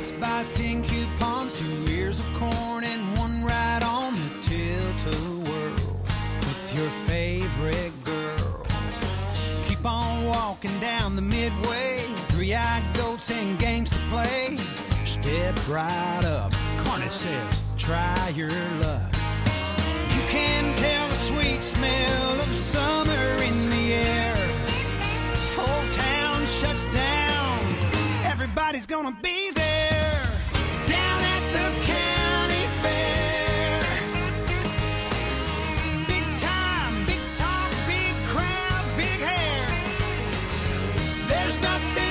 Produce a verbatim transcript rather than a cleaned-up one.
Alex buys ten coupons, two ears of corn, and one ride on the tilt-a-whirl with your favorite girl. Keep on walking down the midway, three-eyed goats and games to play. Step right up, Carney says, try your luck. You can tell the sweet smell of summer in the air. Whole town shuts down, everybody's gonna be there. Down at the county fair. Big time, big talk, big crowd, big hair. There's nothing